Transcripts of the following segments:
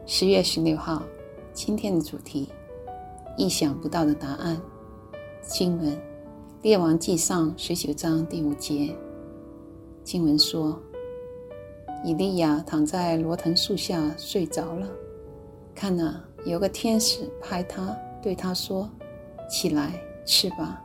10月16号，今天的主题：意想不到的答案。经文：列王纪上19章第5节。经文说，以利亚躺在罗藤树下睡着了，看啊，有个天使拍他，对他说：起来，吃吧。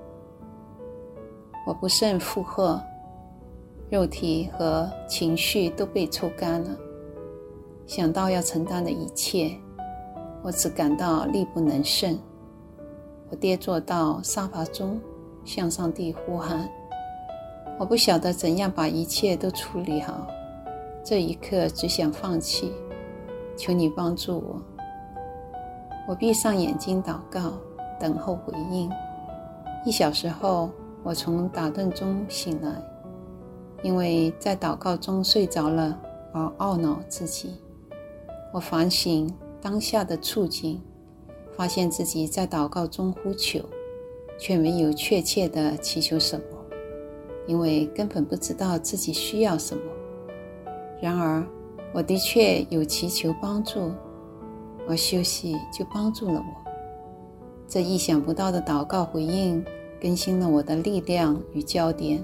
我不胜负荷，肉体和情绪都被抽干了。想到要承担的一切，我只感到力不能胜。我跌坐到沙发中，向上帝呼喊。我不晓得怎样把一切都处理好，这一刻只想放弃，求你帮助我。我闭上眼睛祷告，等候回应。1小时后，我从打盹中醒来，因为在祷告中睡着了而懊恼自己。我反省当下的处境，发现自己在祷告中呼求，却没有确切地祈求什么，因为根本不知道自己需要什么。然而，我的确有祈求帮助，而休息就帮助了我。这意想不到的祷告回应更新了我的力量与焦点。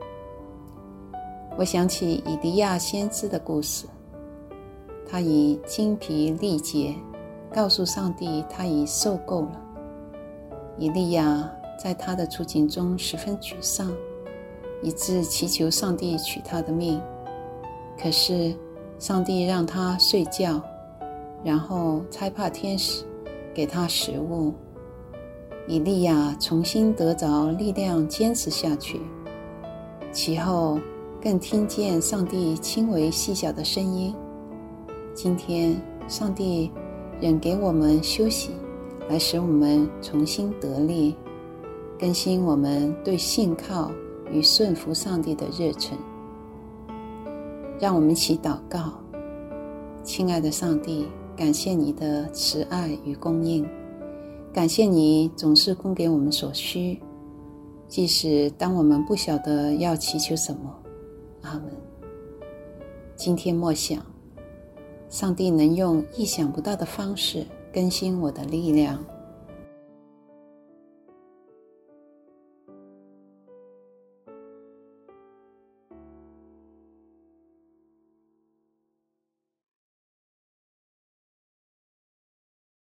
我想起以利亚先知的故事，他已精疲力竭，告诉上帝他已受够了。以利亚在他的处境中十分沮丧，以致祈求上帝取他的命。可是上帝让他睡觉，然后差派天使给他食物。以利亚重新得着力量，坚持下去。其后更听见上帝轻微细小的声音。今天上帝仍给我们休息，来使我们重新得力，更新我们对信靠与顺服上帝的热忱。让我们一起祷告。亲爱的上帝，感谢你的慈爱与供应，感谢你总是供给我们所需，即使当我们不晓得要祈求什么。阿们。今天默想，上帝能用意想不到的方式更新我的力量。